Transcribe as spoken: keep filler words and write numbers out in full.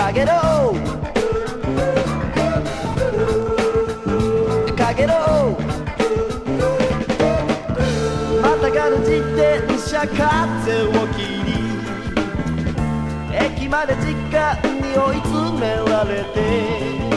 かげろかげろまたがる自転車風を切り駅まで時間に追い詰められて